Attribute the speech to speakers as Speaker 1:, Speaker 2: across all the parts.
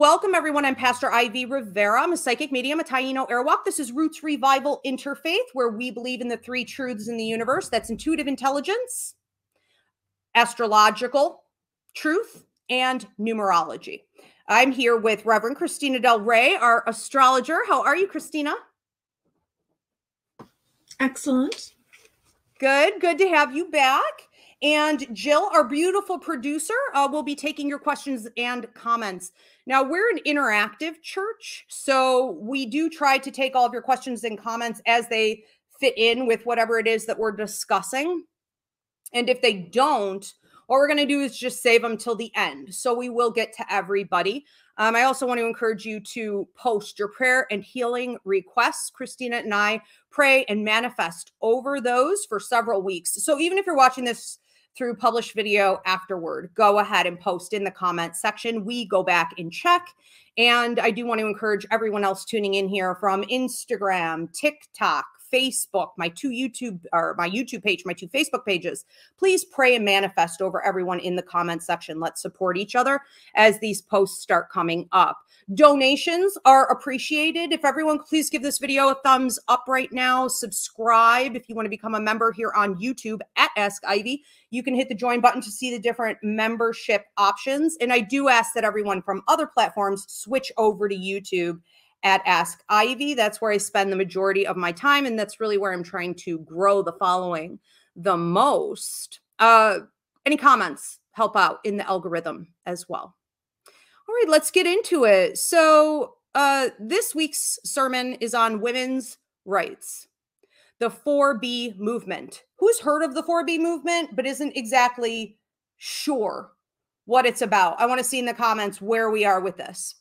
Speaker 1: Welcome, everyone. I'm Pastor Ivy Rivera. I'm a psychic medium, a Taino Airwalk. This is Roots Revival Interfaith, where we believe in the three truths in the universe. That's intuitive intelligence, astrological truth, and numerology. I'm here with Reverend Christina Del Rey, our astrologer. How are you, Christina?
Speaker 2: Excellent.
Speaker 1: Good. Good to have you back. And Jill, our beautiful producer, will be taking your questions and comments. Now, we're an interactive church, so we do try to take all of your questions and comments as they fit in with whatever it is that we're discussing. And if they don't, what we're going to do is just save them till the end. So we will get to everybody. I also want to encourage you to post your prayer and healing requests. Christina and I pray and manifest over those for several weeks. So even if you're watching this through published video afterward, go ahead and post in the comment section. We go back and check. And I do want to encourage everyone else tuning in here from Instagram, TikTok, Facebook, my YouTube page, my two Facebook pages. Please pray and manifest over everyone in the comment section. Let's support each other as these posts start coming up. Donations are appreciated. If everyone please give this video a thumbs up right now. Subscribe if you want to become a member here on YouTube at Ask Ivy. You can hit the join button to see the different membership options. And I do ask that everyone from other platforms switch over to YouTube at Ask Ivy. That's where I spend the majority of my time, and that's really where I'm trying to grow the following the most. Any comments help out in the algorithm as well. All right, let's get into it. So this week's sermon is on women's rights, the 4B movement. Who's heard of the 4B movement but isn't exactly sure what it's about? I want to see in the comments where we are with this.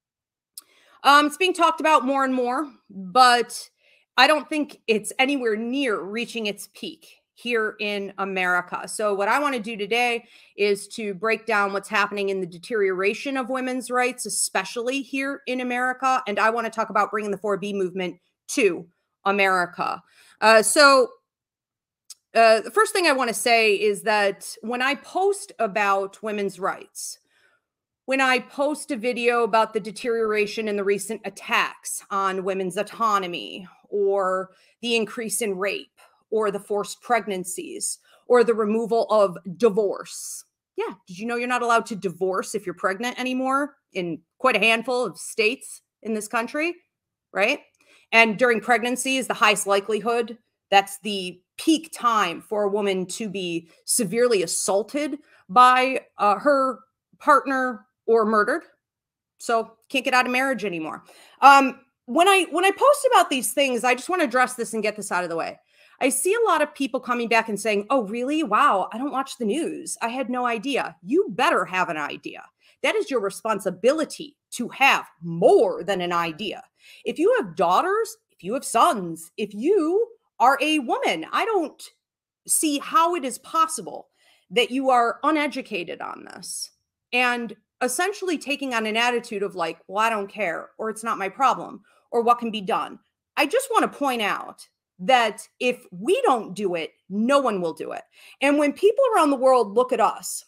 Speaker 1: It's being talked about more and more, but I don't think it's anywhere near reaching its peak here in America. So what I want to do today is to break down what's happening in the deterioration of women's rights, especially here in America. And I want to talk about bringing the 4B movement to America. The first thing I want to say is that when I post about women's rights, when I post a video about the deterioration in the recent attacks on women's autonomy, or the increase in rape, or the forced pregnancies, or the removal of divorce. Yeah, did you know you're not allowed to divorce if you're pregnant anymore in quite a handful of states in this country, right? And during pregnancy is the highest likelihood. That's the peak time for a woman to be severely assaulted by her partner or murdered. So can't get out of marriage anymore. When I post about these things, I just want to address this and get this out of the way. I see a lot of people coming back and saying, oh, really? Wow, I don't watch the news. I had no idea. You better have an idea. That is your responsibility to have more than an idea. If you have daughters, if you have sons, if you are a woman, I don't see how it is possible that you are uneducated on this and essentially taking on an attitude of like, well, I don't care, or it's not my problem, or what can be done. I just want to point out that if we don't do it, no one will do it. And when people around the world look at us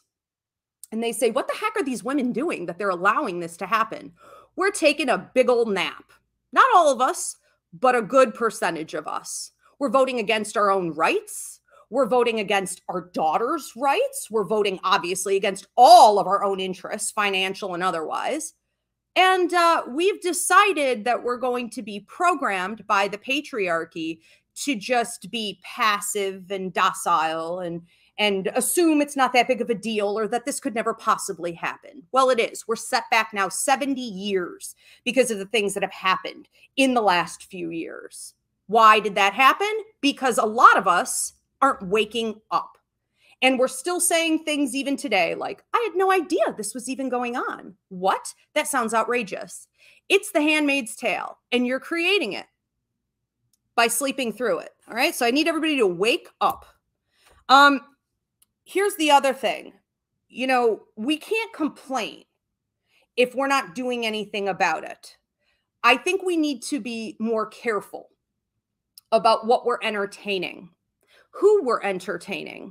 Speaker 1: and they say, what the heck are these women doing that they're allowing this to happen? We're taking a big old nap. Not all of us, but a good percentage of us. We're voting against our own rights. We're voting against our daughters' rights. We're voting, obviously, against all of our own interests, financial and otherwise. And we've decided that we're going to be programmed by the patriarchy to just be passive and docile and assume it's not that big of a deal or that this could never possibly happen. Well, it is. We're set back now 70 years because of the things that have happened in the last few years. Why did that happen? Because a lot of us aren't waking up. And we're still saying things even today like, I had no idea this was even going on. What? That sounds outrageous. It's The Handmaid's Tale, and you're creating it by sleeping through it. All right. So I need everybody to wake up. Here's the other thing. You know, we can't complain if we're not doing anything about it. I think we need to be more careful about what we're entertaining, who we're entertaining.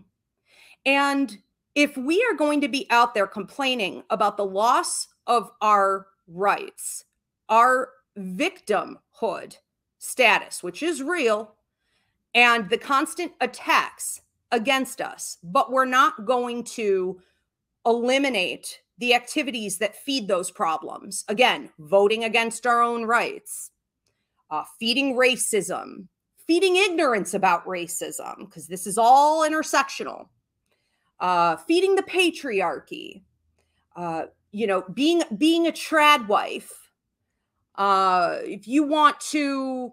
Speaker 1: And if we are going to be out there complaining about the loss of our rights, our victimhood status, which is real, and the constant attacks against us, but we're not going to eliminate the activities that feed those problems. Again, voting against our own rights, feeding racism, feeding ignorance about racism, because this is all intersectional, feeding the patriarchy, being a trad wife. If you want to,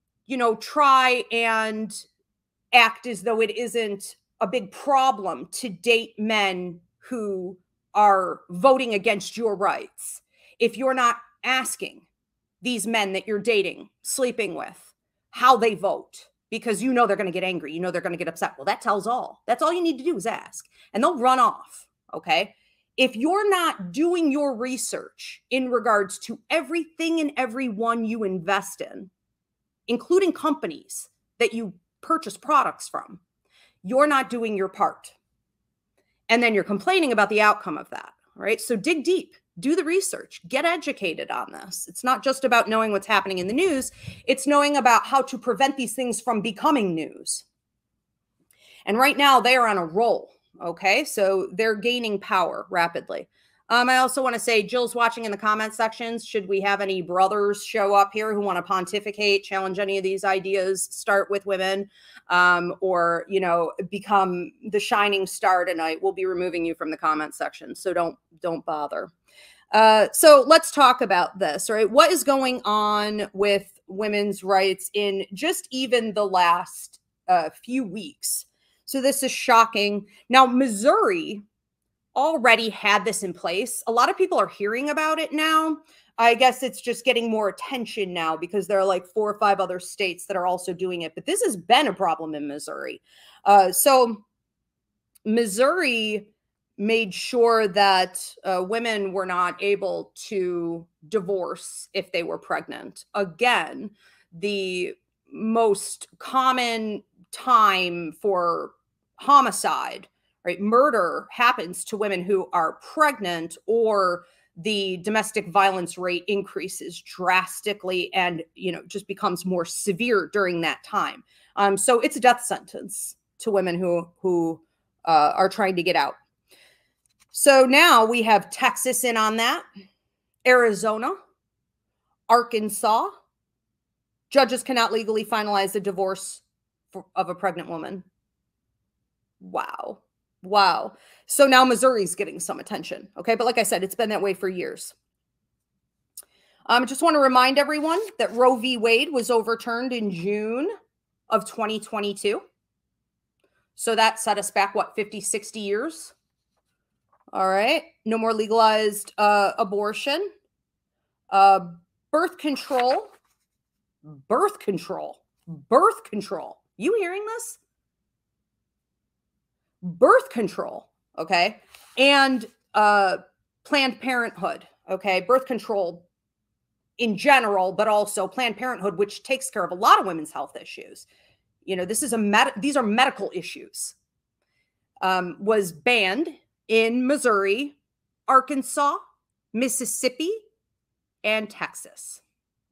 Speaker 1: try and act as though it isn't a big problem to date men who are voting against your rights, if you're not asking these men that you're dating, sleeping with, how they vote, because they're going to get angry, they're going to get upset. Well, that tells all. That's all you need to do is ask, and they'll run off, okay? If you're not doing your research in regards to everything and everyone you invest in, including companies that you purchase products from, you're not doing your part. And then you're complaining about the outcome of that, right? So dig deep, do the research, get educated on this. It's not just about knowing what's happening in the news. It's knowing about how to prevent these things from becoming news. And right now they are on a roll, okay? So they're gaining power rapidly. I also want to say, Jill's watching in the comment sections. Should we have any brothers show up here who want to pontificate, challenge any of these ideas, start with women, or, become the shining star tonight, we'll be removing you from the comment section. So don't bother. So let's talk about this, right? What is going on with women's rights in just even the last few weeks? So this is shocking. Now, Missouri already had this in place. A lot of people are hearing about it now. I guess it's just getting more attention now because there are like 4 or 5 other states that are also doing it. But this has been a problem in Missouri. So Missouri made sure that women were not able to divorce if they were pregnant. Again, the most common time for homicide, right? Murder happens to women who are pregnant, or the domestic violence rate increases drastically and, just becomes more severe during that time. So it's a death sentence to women who are trying to get out. So now we have Texas in on that, Arizona, Arkansas. Judges cannot legally finalize the divorce of a pregnant woman. Wow. Wow. So now Missouri's getting some attention. Okay. But like I said, it's been that way for years. I just want to remind everyone that Roe v. Wade was overturned in June of 2022. So that set us back, 50, 60 years? All right. No more legalized abortion. Birth control. Birth control. Birth control. You hearing this? Birth control, okay, and Planned Parenthood, okay, birth control in general, but also Planned Parenthood, which takes care of a lot of women's health issues. These are medical issues. Was banned in Missouri, Arkansas, Mississippi, and Texas.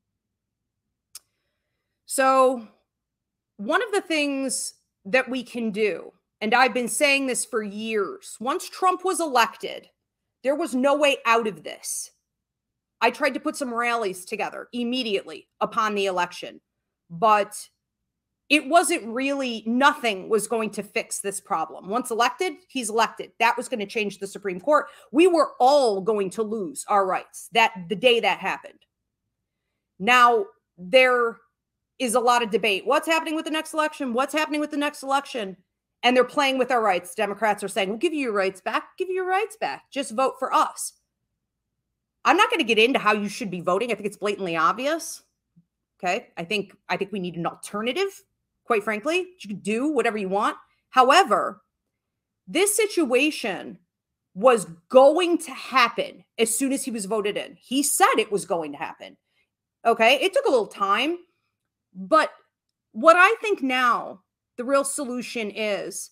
Speaker 1: So one of the things that we can do, and I've been saying this for years, once Trump was elected, there was no way out of this. I tried to put some rallies together immediately upon the election, but it wasn't really, nothing was going to fix this problem. Once elected, he's elected. That was going to change the Supreme Court. We were all going to lose our rights the day that happened. Now, there is a lot of debate. What's happening with the next election? What's happening with the next election? And they're playing with our rights. Democrats are saying, we'll give you your rights back. Give you your rights back. Just vote for us. I'm not going to get into how you should be voting. I think it's blatantly obvious. Okay. I think we need an alternative, quite frankly. You can do whatever you want. However, this situation was going to happen as soon as he was voted in. He said it was going to happen. Okay. It took a little time, but what I think now the real solution is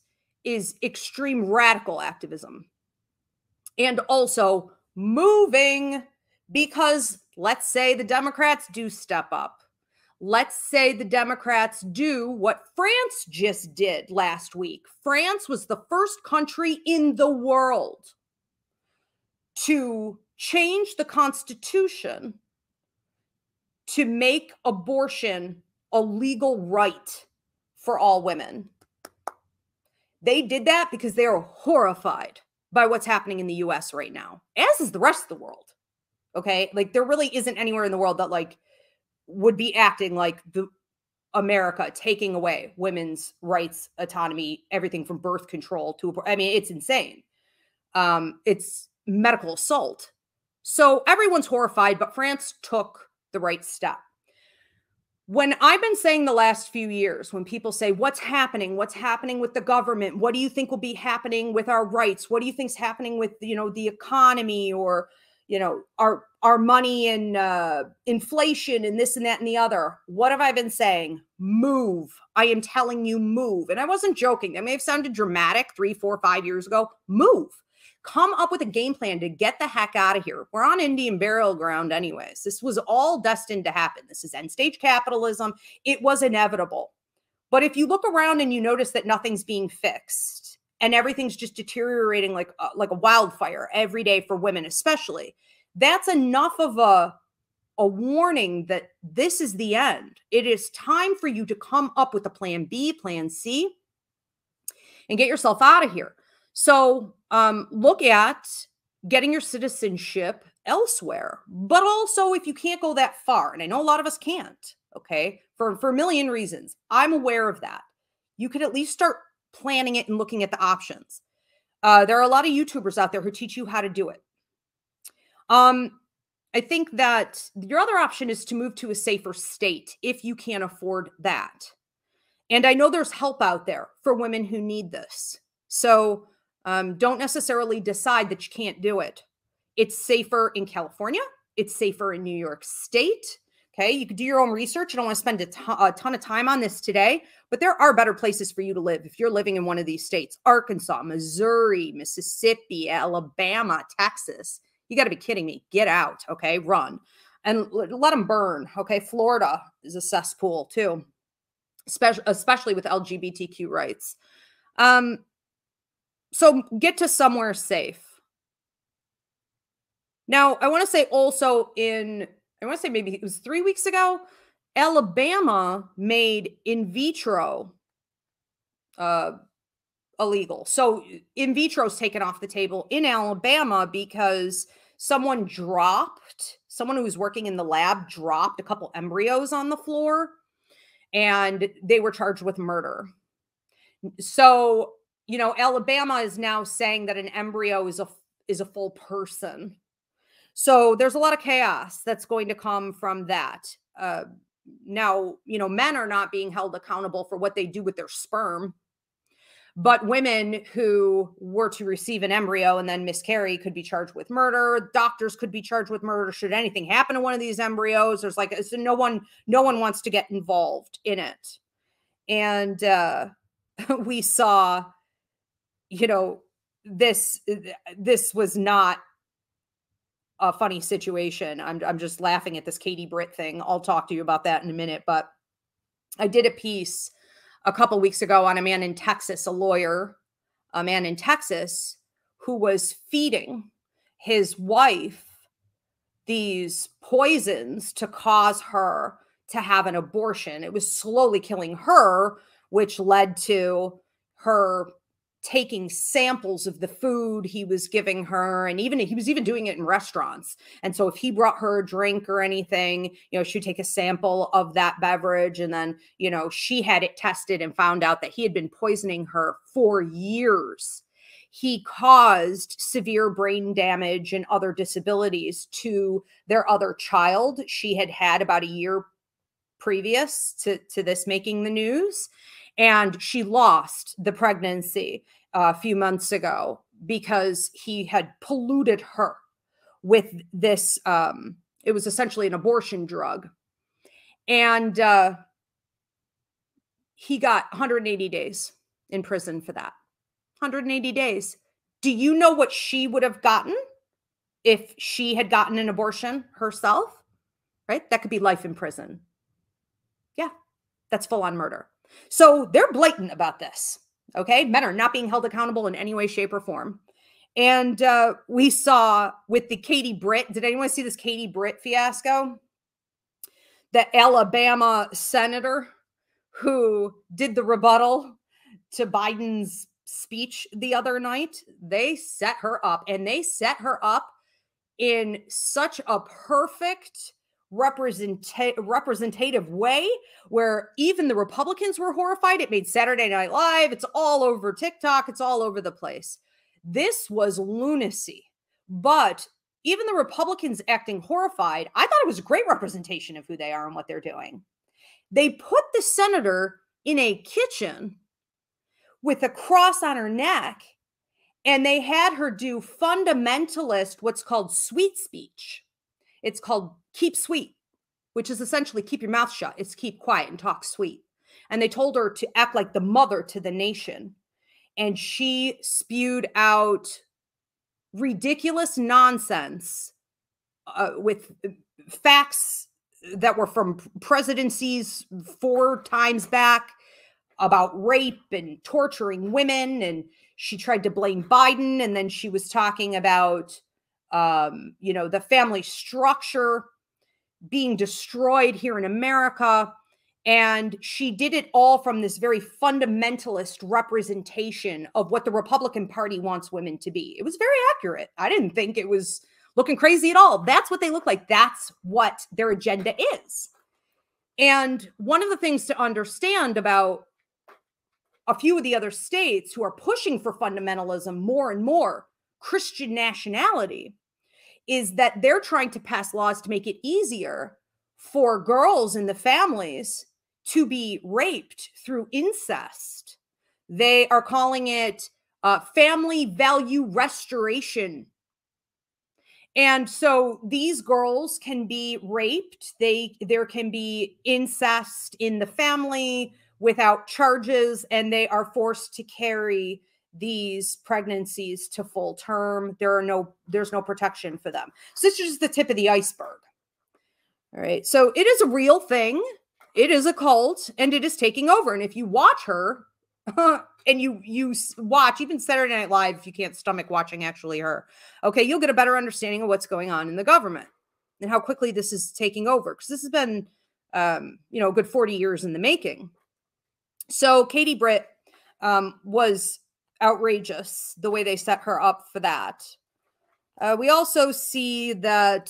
Speaker 1: extreme radical activism, and also moving Because let's say the Democrats do step up. Let's say the Democrats do what France just did last week. France was the first country in the world to change the Constitution to make abortion a legal right for all women. They did that because they are horrified by what's happening in the US right now, as is the rest of the world. Okay? Like, there really isn't anywhere in the world that like would be acting like the America, taking away women's rights, autonomy, everything from birth control to, I mean, it's insane. It's medical assault. So everyone's horrified, but France took the right step. When I've been saying the last few years, when people say, what's happening? What's happening with the government? What do you think will be happening with our rights? What do you think's happening with, the economy, or, our money and inflation and this and that and the other? What have I been saying? Move. I am telling you, move. And I wasn't joking. That may have sounded dramatic 3, 4, 5 years ago. Move. Come up with a game plan to get the heck out of here. We're on Indian burial ground anyways. This was all destined to happen. This is end stage capitalism. It was inevitable. But if you look around and you notice that nothing's being fixed and everything's just deteriorating like a wildfire every day for women especially, that's enough of a warning that this is the end. It is time for you to come up with a plan B, plan C, and get yourself out of here. So look at getting your citizenship elsewhere, but also if you can't go that far, and I know a lot of us can't, okay, for a million reasons. I'm aware of that. You could at least start planning it and looking at the options. There are a lot of YouTubers out there who teach you how to do it. I think that your other option is to move to a safer state if you can't afford that. And I know there's help out there for women who need this. So don't necessarily decide that you can't do it. It's safer in California. It's safer in New York State. Okay, you could do your own research. I don't want to spend a ton of time on this today, but there are better places for you to live if you're living in one of these states: Arkansas, Missouri, Mississippi, Alabama, Texas. You got to be kidding me. Get out, okay? Run. And let them burn, okay? Florida is a cesspool too, especially with LGBTQ rights. So get to somewhere safe. Now, I want to say also maybe it was 3 weeks ago, Alabama made in vitro illegal. So in vitro is taken off the table in Alabama because someone who was working in the lab dropped a couple embryos on the floor, and they were charged with murder. So, Alabama is now saying that an embryo is a full person. So there's a lot of chaos that's going to come from that. Now, men are not being held accountable for what they do with their sperm, but women who were to receive an embryo and then miscarry could be charged with murder. Doctors could be charged with murder should anything happen to one of these embryos. There's so no one wants to get involved in it. And we saw, this was not a funny situation. I'm just laughing at this Katie Britt thing. I'll talk to you about that in a minute. But I did a piece a couple weeks ago on a man in Texas, a man in Texas who was feeding his wife these poisons to cause her to have an abortion. It was slowly killing her, which led to her taking samples of the food he was giving her. And he was even doing it in restaurants. And so if he brought her a drink or anything, she'd take a sample of that beverage. And then, she had it tested and found out that he had been poisoning her for years. He caused severe brain damage and other disabilities to their other child. She had about a year previous to this making the news. And she lost the pregnancy a few months ago because he had polluted her with this. It was essentially an abortion drug. And he got 180 days in prison for that. 180 days. Do you know what she would have gotten? if she had gotten an abortion herself, right? That could be life in prison. Yeah, that's full-on murder. So they're blatant about this, okay? Men are not being held accountable in any way, shape, or form. And we saw with the Katie Britt, did anyone see this Katie Britt fiasco? The Alabama senator who did the rebuttal to Biden's speech the other night. They set her up, and they set her up in such a perfect representative way where even the Republicans were horrified. It made Saturday Night Live. It's all over TikTok. It's all over the place. This was lunacy. But even the Republicans acting horrified, I thought it was a great representation of who they are and what they're doing. They put the senator in a kitchen with a cross on her neck, and they had her do fundamentalist, what's called sweet speech. It's called keep sweet, which is essentially keep your mouth shut. It's keep quiet and talk sweet. And they told her to act like the mother to the nation. And she spewed out ridiculous nonsense with facts that were from presidencies 4 times back about rape and torturing women. And she tried to blame Biden. And then she was talking about, the family structure being destroyed here in America. And she did it all from this very fundamentalist representation of what the Republican Party wants women to be. It was very accurate. I didn't think it was looking crazy at all. That's what they look like. That's what their agenda is. And one of the things to understand about a few of the other states who are pushing for fundamentalism more and more, Christian nationality, is that they're trying to pass laws to make it easier for girls in the families to be raped through incest. They are calling it family value restoration. And so these girls can be raped. There can be incest in the family without charges, and they are forced to carry these pregnancies to full term. There's no protection for them. So this is just the tip of the iceberg. All right. So it is a real thing. It is a cult, and it is taking over. And if you watch her and you watch even Saturday Night Live, if you can't stomach watching actually her, okay, you'll get a better understanding of what's going on in the government and how quickly this is taking over. Because this has been, a good 40 years in the making. So Katie Britt was outrageous the way they set her up for that. We also see that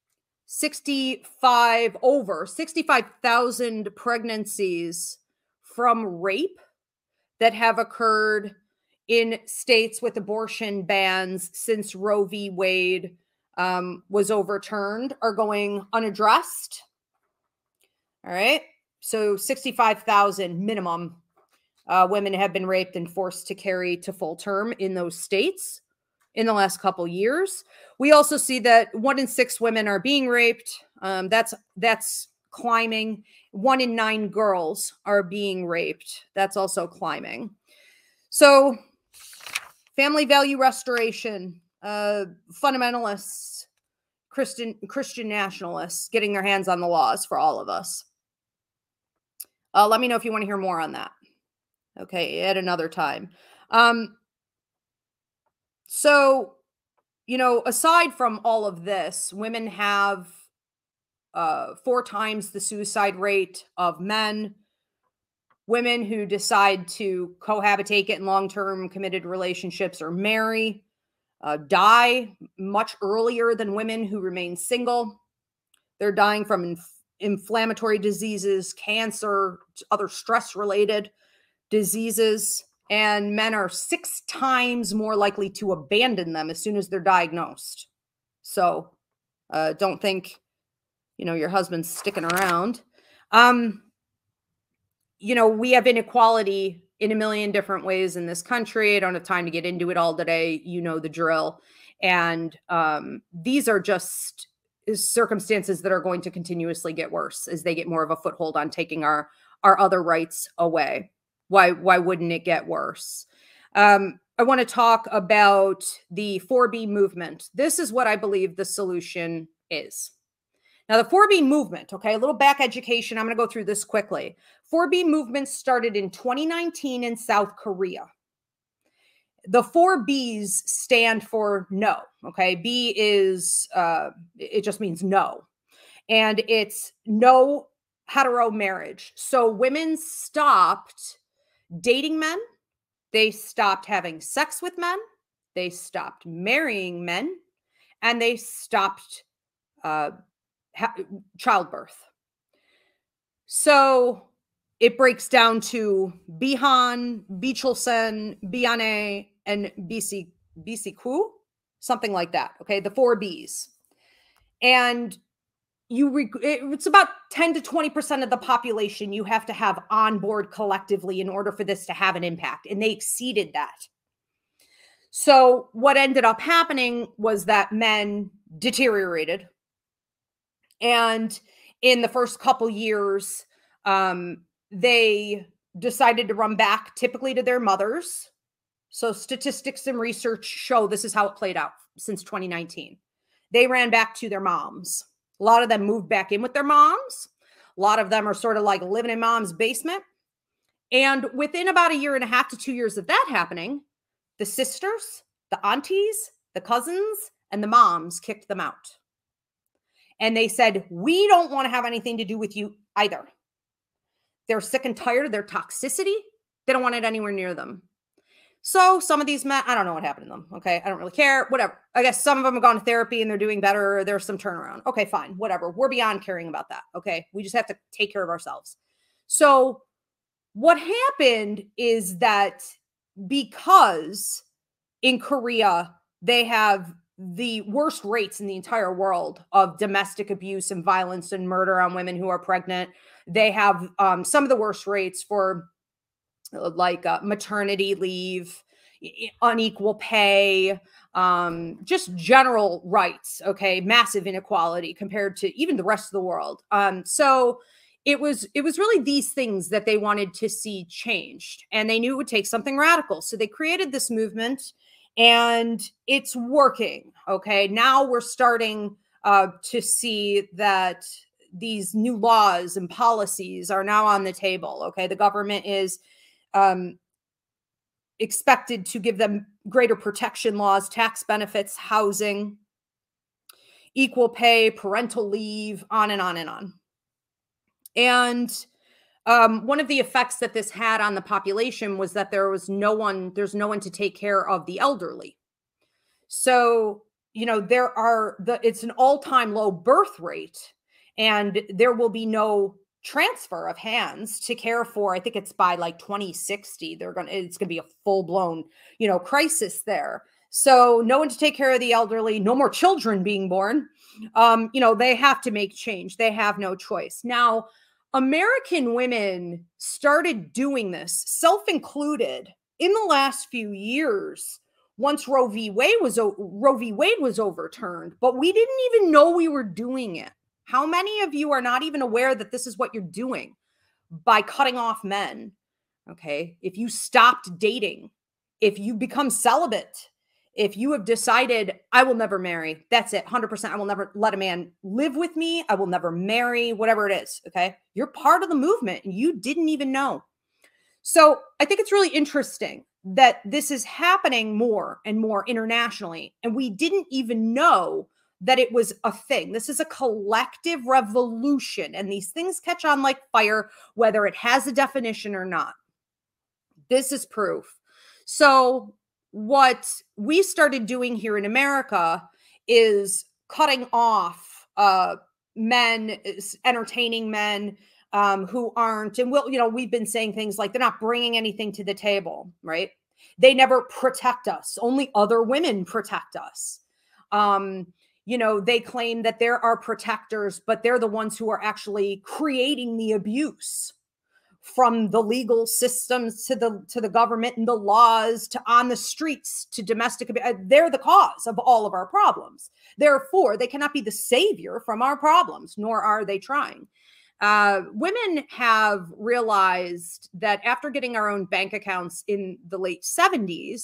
Speaker 1: 65,000 pregnancies from rape that have occurred in states with abortion bans since Roe v. Wade was overturned are going unaddressed. All right. So 65,000 minimum women have been raped and forced to carry to full term in those states in the last couple years. We also see that 1 in 6 women are being raped. That's climbing. 1 in 9 girls are being raped. That's also climbing. So family value restoration, fundamentalists, Christian nationalists getting their hands on the laws for all of us. Let me know if you want to hear more on that. Okay, at another time. So, aside from all of this, women have 4 times the suicide rate of men. Women who decide to cohabitate, get in long-term committed relationships, or marry die much earlier than women who remain single. They're dying from inflammatory diseases, cancer, other stress-related diseases, and men are 6 times more likely to abandon them as soon as they're diagnosed. So don't think, your husband's sticking around. We have inequality in a million different ways in this country. I don't have time to get into it all today. You know the drill. And these are just circumstances that are going to continuously get worse as they get more of a foothold on taking our other rights away. Why wouldn't it get worse? I want to talk about the 4B movement. This is what I believe the solution is. Now, the 4B movement, okay, a little back education. I'm going to go through this quickly. 4B movement started in 2019 in South Korea. The 4Bs stand for no, okay? B is, it just means no. And it's no hetero marriage. So women stopped dating men. They stopped having sex with men. They stopped marrying men. And they stopped childbirth. So it breaks down to Bihan, Bichulsen, Biane, and BCQ, something like that. Okay, the 4Bs. And it's about 10 to 20% of the population you have to have on board collectively in order for this to have an impact. And they exceeded that. So what ended up happening was that men deteriorated. And in the first couple years, they decided to run back typically to their mothers. So statistics and research show this is how it played out since 2019. They ran back to their moms. A lot of them moved back in with their moms. A lot of them are sort of like living in mom's basement. And within about 1.5 to 2 years of that happening, the sisters, the aunties, the cousins, and the moms kicked them out. And they said, we don't want to have anything to do with you either. They're sick and tired of their toxicity. They don't want it anywhere near them. So some of these men, I don't know what happened to them. Okay. I don't really care. Whatever. I guess some of them have gone to therapy and they're doing better. Or there's some turnaround. Okay, fine. Whatever. We're beyond caring about that. Okay. We just have to take care of ourselves. So what happened is that because in Korea, they have the worst rates in the entire world of domestic abuse and violence and murder on women who are pregnant. They have some of the worst rates for like maternity leave, unequal pay, just general rights. Okay. Massive inequality compared to even the rest of the world. So it was really these things that they wanted to see changed, and they knew it would take something radical. So they created this movement, and it's working. Okay. Now we're starting to see that these new laws and policies are now on the table. Okay. The government is expected to give them greater protection laws, tax benefits, housing, equal pay, parental leave, on and on and on. And one of the effects that this had on the population was that there's no one to take care of the elderly. So, you know, it's an all-time low birth rate, and there will be no transfer of hands to care for. I think it's by like 2060, it's going to be a full-blown, you know, crisis there. So no one to take care of the elderly, no more children being born. You know, they have to make change. They have no choice. Now, American women started doing this, self-included, in the last few years once Roe v. Wade was overturned, but we didn't even know we were doing it. How many of you are not even aware that this is what you're doing by cutting off men? Okay. If you stopped dating, if you become celibate, if you have decided, I will never marry, that's it, 100%, I will never let a man live with me, I will never marry, whatever it is, okay? You're part of the movement and you didn't even know. So I think it's really interesting that this is happening more and more internationally, and we didn't even know that it was a thing. This is a collective revolution, and these things catch on like fire, whether it has a definition or not. This is proof. So what we started doing here in America is cutting off men, entertaining men who aren't, and we've been saying things like they're not bringing anything to the table, right? They never protect us. Only other women protect us. They claim that there are protectors, but they're the ones who are actually creating the abuse, from the legal systems to the government and the laws to on the streets to domestic abuse. They're the cause of all of our problems. Therefore, they cannot be the savior from our problems, nor are they trying. Women have realized that after getting our own bank accounts in the late 70s,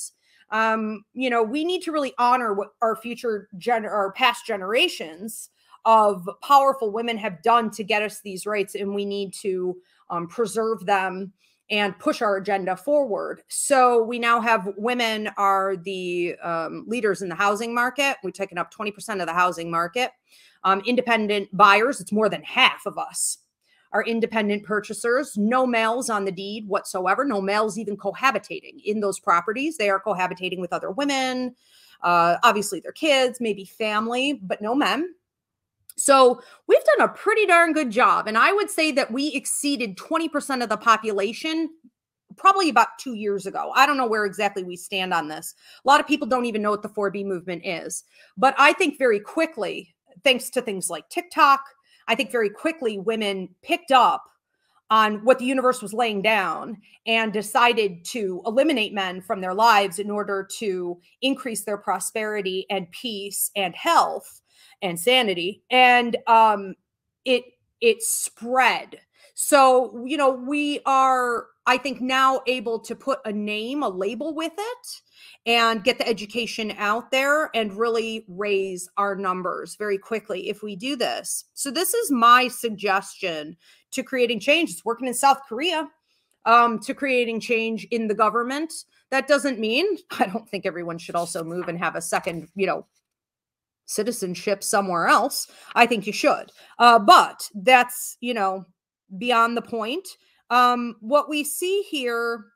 Speaker 1: We need to really honor what our our past generations of powerful women have done to get us these rights, and we need to preserve them and push our agenda forward. So we now have women are the leaders in the housing market. We've taken up 20% of the housing market. Independent buyers, it's more than half of us are independent purchasers. No males on the deed whatsoever. No males even cohabitating in those properties. They are cohabitating with other women, obviously their kids, maybe family, but no men. So we've done a pretty darn good job. And I would say that we exceeded 20% of the population probably about 2 years ago. I don't know where exactly we stand on this. A lot of people don't even know what the 4B movement is. But I think very quickly, thanks to things like TikTok, I think very quickly women picked up on what the universe was laying down and decided to eliminate men from their lives in order to increase their prosperity and peace and health and sanity. And it spread. So, we are, I think, now able to put a name, a label with it, and get the education out there and really raise our numbers very quickly if we do this. So this is my suggestion to creating change. It's working in South Korea, to creating change in the government. That doesn't mean, I don't think everyone should also move and have a second, citizenship somewhere else. I think you should. But that's, beyond the point. What we see here,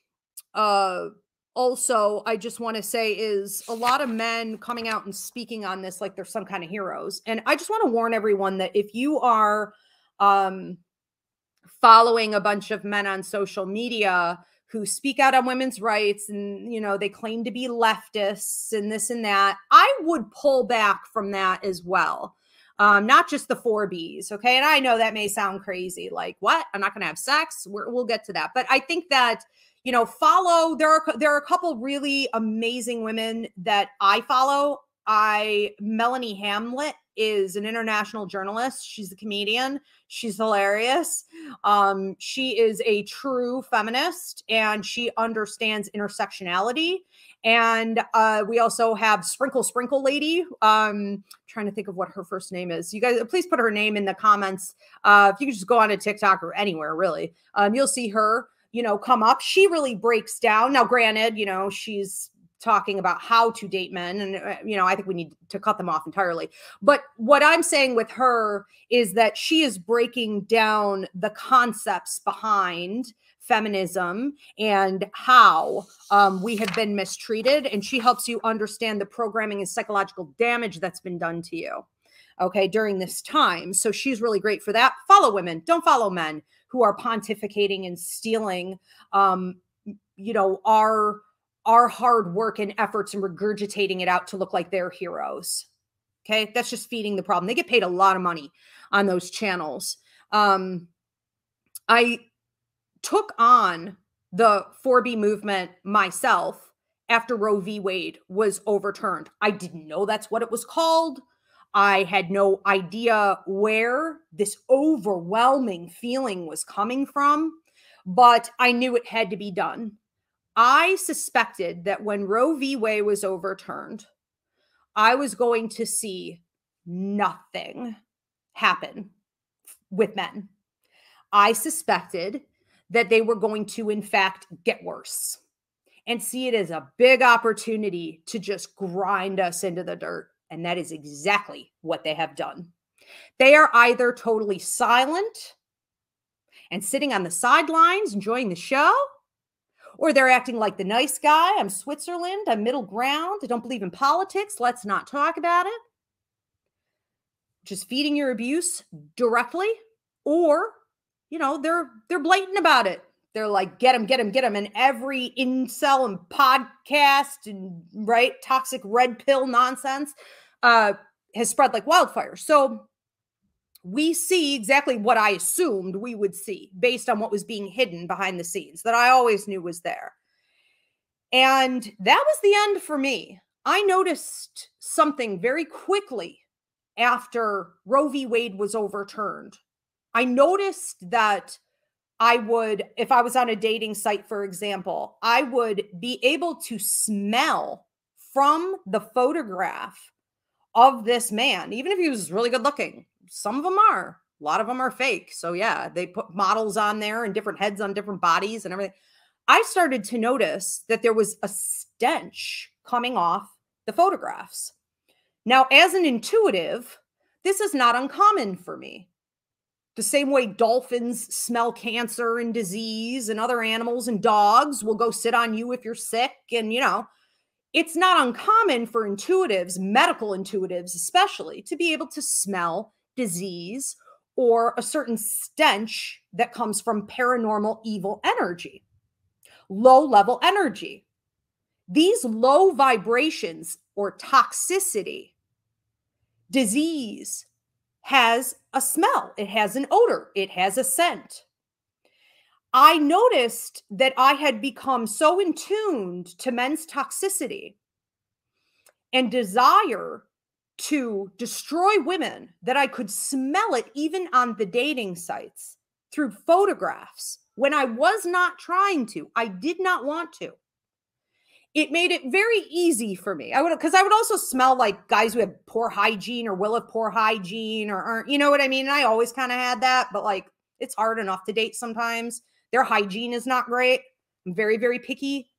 Speaker 1: also, I just want to say is a lot of men coming out and speaking on this like they're some kind of heroes. And I just want to warn everyone that if you are following a bunch of men on social media who speak out on women's rights and, they claim to be leftists and this and that, I would pull back from that as well. Not just the 4Bs. Okay. And I know that may sound crazy. Like, what? I'm not going to have sex. We'll get to that. But I think that, follow, there are a couple really amazing women that I follow. Melanie Hamlet is an international journalist. She's a comedian. She's hilarious. She is a true feminist and she understands intersectionality. And we also have Sprinkle Lady. Trying to think of what her first name is. You guys, please put her name in the comments. If you could just go on to TikTok or anywhere, really, you'll see her, come up. She really breaks down. Now, granted, she's talking about how to date men. And, I think we need to cut them off entirely. But what I'm saying with her is that she is breaking down the concepts behind feminism and how we have been mistreated. And she helps you understand the programming and psychological damage that's been done to you, okay, during this time. So she's really great for that. Follow women. Don't follow men who are pontificating and stealing, our hard work and efforts and regurgitating it out to look like they're heroes. Okay. That's just feeding the problem. They get paid a lot of money on those channels. I took on the 4B movement myself after Roe v. Wade was overturned. I didn't know that's what it was called. I had no idea where this overwhelming feeling was coming from, but I knew it had to be done. I suspected that when Roe v. Wade was overturned, I was going to see nothing happen with men. I suspected that they were going to, in fact, get worse and see it as a big opportunity to just grind us into the dirt. And that is exactly what they have done. They are either totally silent and sitting on the sidelines, enjoying the show, or they're acting like the nice guy. I'm Switzerland. I'm middle ground. I don't believe in politics. Let's not talk about it. Just feeding your abuse directly. Or, they're blatant about it. They're like, get him, get him, get him. And every incel and podcast and toxic red pill nonsense has spread like wildfire. So we see exactly what I assumed we would see based on what was being hidden behind the scenes that I always knew was there. And that was the end for me. I noticed something very quickly after Roe v. Wade was overturned. I noticed that I would, if I was on a dating site, for example, I would be able to smell from the photograph of this man, even if he was really good looking. Some of them are, a lot of them are fake. So yeah, they put models on there and different heads on different bodies and everything. I started to notice that there was a stench coming off the photographs. Now, as an intuitive, this is not uncommon for me. The same way dolphins smell cancer and disease, and other animals and dogs will go sit on you if you're sick. And, it's not uncommon for intuitives, medical intuitives especially, to be able to smell disease or a certain stench that comes from paranormal evil energy, low level energy. These low vibrations or toxicity, disease, has a smell, it has an odor, it has a scent. I noticed that I had become so in tuned to men's toxicity and desire to destroy women that I could smell it even on the dating sites through photographs when I was not trying to. I did not want to. It made it very easy for me. Because I would also smell like guys who have poor hygiene or will have poor hygiene or you know what I mean? And I always kind of had that, but like, it's hard enough to date sometimes. Their hygiene is not great. I'm very, very picky.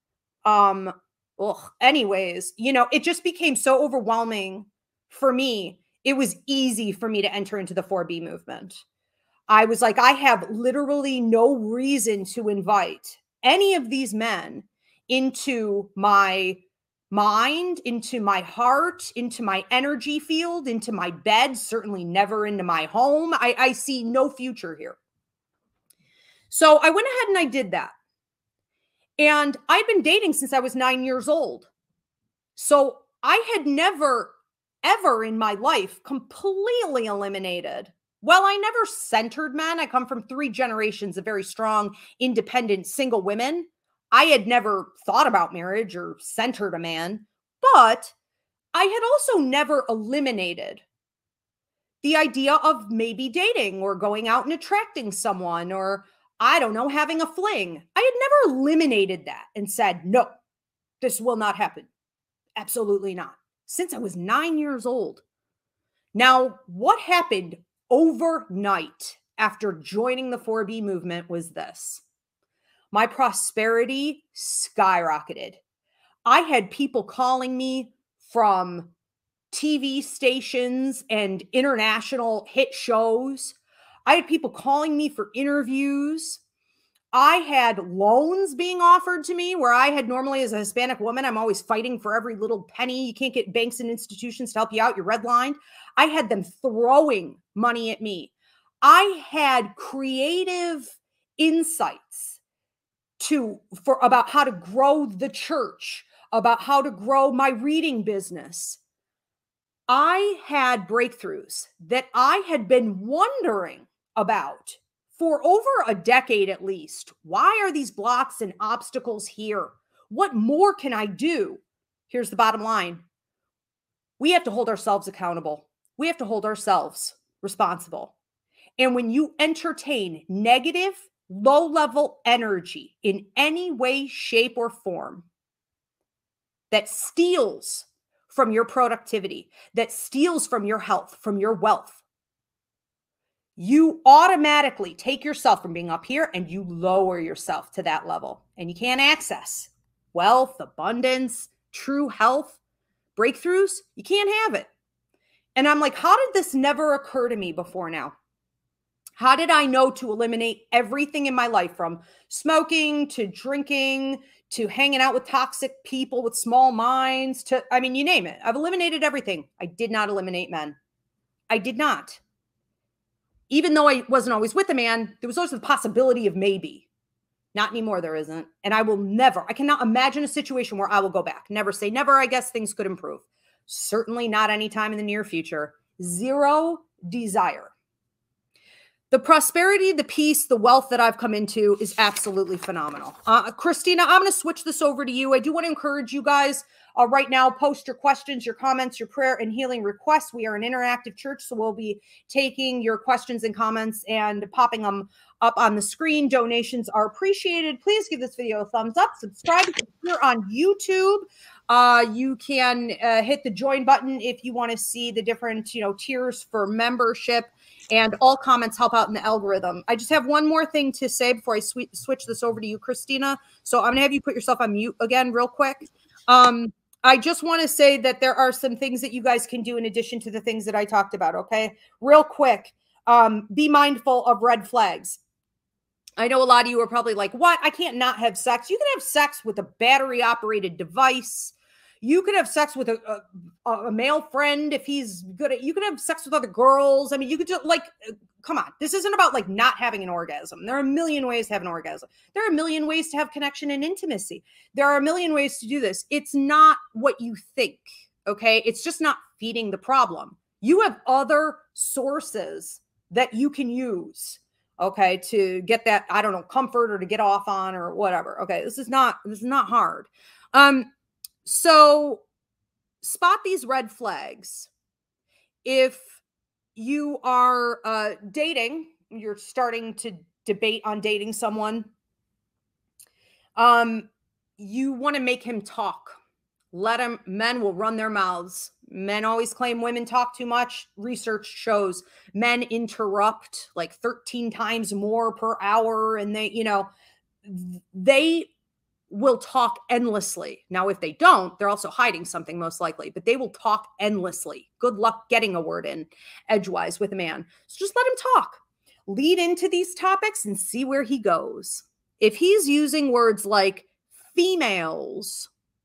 Speaker 1: Anyways, it just became so overwhelming for me. It was easy for me to enter into the 4B movement. I was like, I have literally no reason to invite any of these men into my mind, into my heart, into my energy field, into my bed, certainly never into my home. I see no future here. So I went ahead and I did that. And I'd been dating since I was 9 years old. So I had never, ever in my life completely eliminated. Well, I never centered men. I come from 3 generations of very strong, independent, single women. I had never thought about marriage or centered a man, but I had also never eliminated the idea of maybe dating or going out and attracting someone or, I don't know, having a fling. I had never eliminated that and said, no, this will not happen. Absolutely not. Since I was 9 years old. Now, what happened overnight after joining the 4B movement was this. My prosperity skyrocketed. I had people calling me from TV stations and international hit shows. I had people calling me for interviews. I had loans being offered to me where I had normally, as a Hispanic woman, I'm always fighting for every little penny. You can't get banks and institutions to help you out. You're redlined. I had them throwing money at me. I had creative insights about how to grow the church, about how to grow my reading business. I had breakthroughs that I had been wondering about for over a decade at least. Why are these blocks and obstacles here? What more can I do? Here's the bottom line. We have to hold ourselves accountable. We have to hold ourselves responsible. And when you entertain negative, low-level energy in any way, shape, or form that steals from your productivity, that steals from your health, from your wealth, you automatically take yourself from being up here and you lower yourself to that level. And you can't access wealth, abundance, true health, breakthroughs. You can't have it. And I'm like, how did this never occur to me before now? How did I know to eliminate everything in my life, from smoking to drinking to hanging out with toxic people with small minds to, you name it. I've eliminated everything. I did not eliminate men. I did not. Even though I wasn't always with a man, there was always the possibility of maybe. Not anymore, there isn't. And I cannot imagine a situation where I will go back. Never say never. I guess things could improve. Certainly not anytime in the near future. Zero desire. The prosperity, the peace, the wealth that I've come into is absolutely phenomenal. Christina, I'm going to switch this over to you. I do want to encourage you guys right now, post your questions, your comments, your prayer and healing requests. We are an interactive church, so we'll be taking your questions and comments and popping them up on the screen. Donations are appreciated. Please give this video a thumbs up. Subscribe if you're on YouTube. You can hit the join button if you want to see the different, tiers for membership. And all comments help out in the algorithm. I just have one more thing to say before I switch this over to you, Christina. So I'm going to have you put yourself on mute again real quick. I just want to say that there are some things that you guys can do in addition to the things that I talked about, okay? Real quick, be mindful of red flags. I know a lot of you are probably like, what? I can't not have sex. You can have sex with a battery-operated device. You could have sex with a male friend if he's good at, you could have sex with other girls. I mean, you could just come on. This isn't about like not having an orgasm. There are a million ways to have an orgasm. There are a million ways to have connection and intimacy. There are a million ways to do this. It's not what you think. Okay. It's just not feeding the problem. You have other sources that you can use. Okay. To get that, I don't know, comfort or to get off on or whatever. Okay. This is not hard. So spot these red flags. If you are dating, you're starting to debate on dating someone, you want to make him talk. Men will run their mouths. Men always claim women talk too much. Research shows men interrupt like 13 times more per hour. And they will talk endlessly. Now, if they don't, they're also hiding something most likely, but they will talk endlessly. Good luck getting a word in edgewise with a man. So just let him talk. Lead into these topics and see where he goes. If he's using words like females,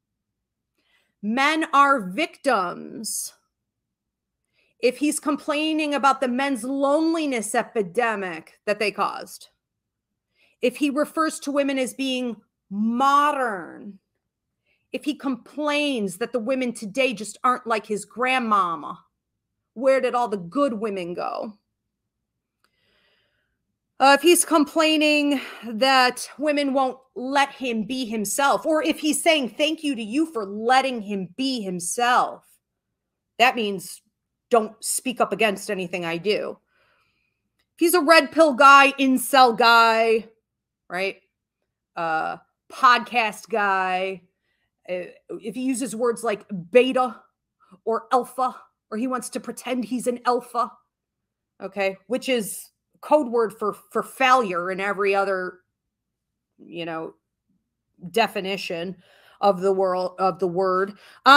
Speaker 1: men are victims, if he's complaining about the men's loneliness epidemic that they caused, if he refers to women as being modern, if he complains that the women today just aren't like his grandmama, where did all the good women go? If he's complaining that women won't let him be himself, or if he's saying thank you to you for letting him be himself, that means don't speak up against anything I do. If he's a red pill guy, incel guy, right? Podcast guy, if he uses words like beta or alpha, or he wants to pretend he's an alpha, okay, which is code word for failure in every other, definition of the word.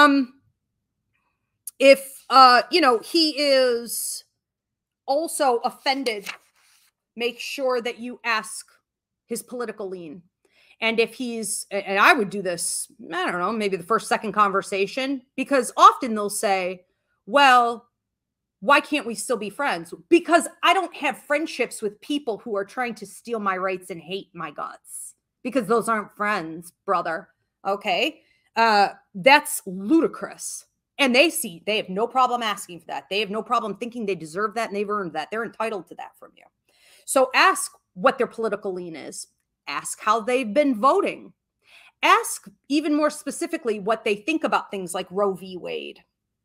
Speaker 1: If, he is also offended, make sure that you ask his political lean. And if he's, and I would do this, I don't know, maybe the first, second conversation, because often they'll say, well, why can't we still be friends? Because I don't have friendships with people who are trying to steal my rights and hate my guts, because those aren't friends, brother. Okay. That's ludicrous. And they have no problem asking for that. They have no problem thinking they deserve that and they've earned that. They're entitled to that from you. So ask what their political lean is. Ask how they've been voting. Ask even more specifically what they think about things like Roe v. Wade.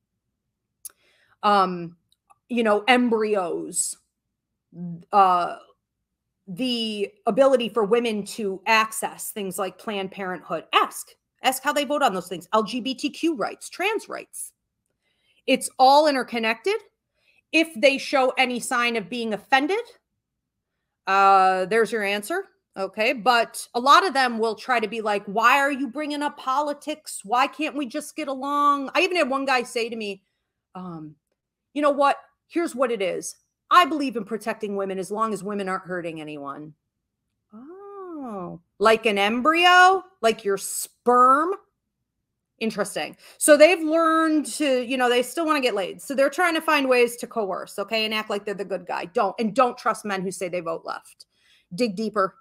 Speaker 1: Embryos, the ability for women to access things like Planned Parenthood. Ask how they vote on those things. LGBTQ rights, trans rights. It's all interconnected. If they show any sign of being offended, there's your answer. Okay. But a lot of them will try to be like, why are you bringing up politics? Why can't we just get along? I even had one guy say to me, you know what? Here's what it is. I believe in protecting women as long as women aren't hurting anyone. Oh, like an embryo, like your sperm. Interesting. So they've learned to, they still want to get laid. So they're trying to find ways to coerce, okay, and act like they're the good guy. Don't trust men who say they vote left. Dig deeper.